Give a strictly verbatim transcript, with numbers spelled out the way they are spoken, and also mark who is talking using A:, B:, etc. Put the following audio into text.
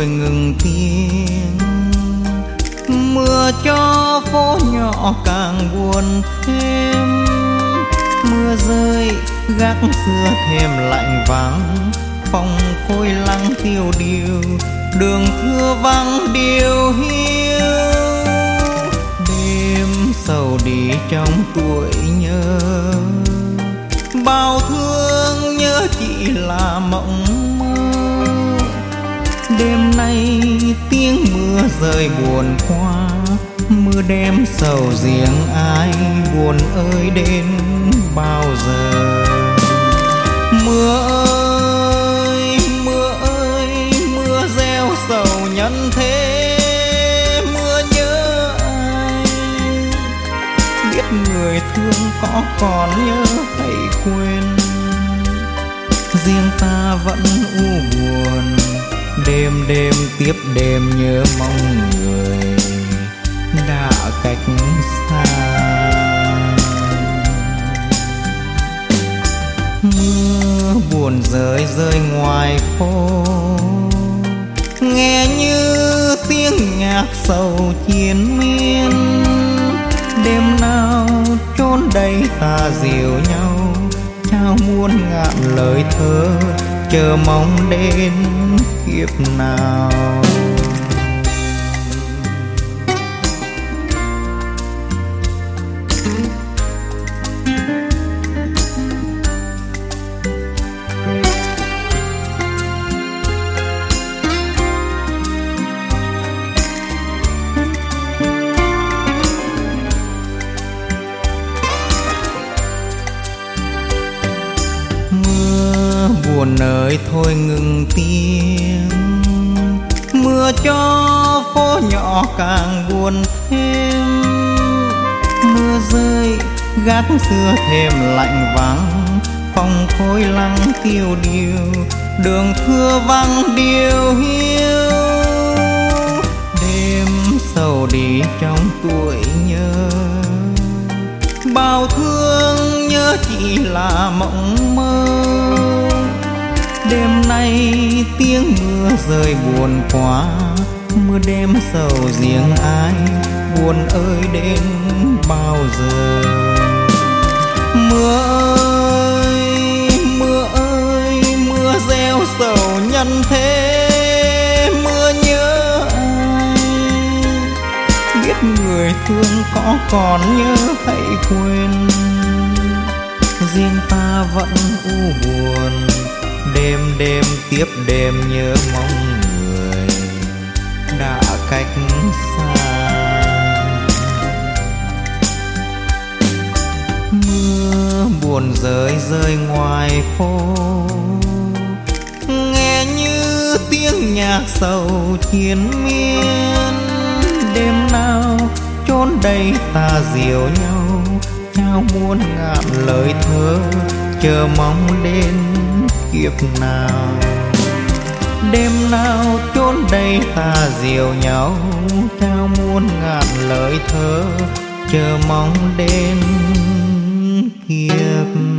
A: thôi ngừng tiếng, mưa cho phố nhỏ càng buồn thêm. Mưa rơi gác xưa thêm lạnh vắng, phòng khôi lắng tiêu điều, đường thưa vắng điều hiu. Đêm sầu đi trong tuổi nhớ, bao thương nhớ chỉ là mộng mơ. Đêm nay tiếng mưa rơi buồn qua, mưa đem sầu riêng ai, buồn ơi đến bao giờ. Mưa ơi, mưa ơi, mưa gieo sầu nhân thế, mưa nhớ ai. Biết người thương có còn nhớ hay quên, riêng ta vẫn u buồn. Đêm đêm tiếp đêm nhớ mong người đã cách xa. Mưa buồn rơi rơi ngoài phố, nghe như tiếng nhạc sầu triền miên. Đêm nào chốn đây ta dìu nhau, trao muôn ngàn lời thơ, chờ mong đến kiếp nào. Buồn ơi thôi ngừng tiếng, mưa cho phố nhỏ càng buồn thêm. Mưa rơi gác xưa thêm lạnh vắng, phòng khôi lắng tiêu điều, đường thưa vắng điều hiu. Đêm sầu đi trong tuổi nhớ, bao thương nhớ chỉ là mộng mơ. Đêm nay tiếng mưa rơi buồn quá, mưa đêm sầu riêng ai, buồn ơi đến bao giờ. Mưa ơi, mưa ơi, mưa gieo sầu nhân thế, mưa nhớ ai. Biết người thương có còn nhớ hay quên, riêng ta vẫn u buồn. Đêm đêm tiếp đêm nhớ mong người đã cách xa. Mưa buồn rơi rơi ngoài phố, nghe như tiếng nhạc sầu triền miên. Đêm nào chốn đây ta dìu nhau, trao muôn ngàn lời thơ, chờ mong đến kiếp nào. Đêm nào chốn đây ta dìu nhau, trao muôn ngàn lời thơ, chờ mong đến kiếp